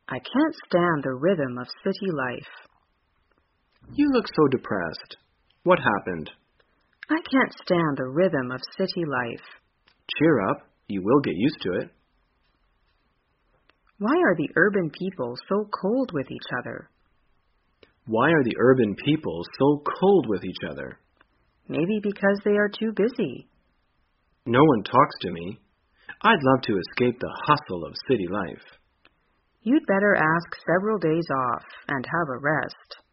I can't stand the rhythm of city life. You look so depressed. What happened? I can't stand the rhythm of city life. Cheer up. You will get used to it. Why are the urban people so cold with each other? Why are the urban people so cold with each other? Maybe because they are too busy. No one talks to me. I'd love to escape the hustle of city life. You'd better ask several days off and have a rest.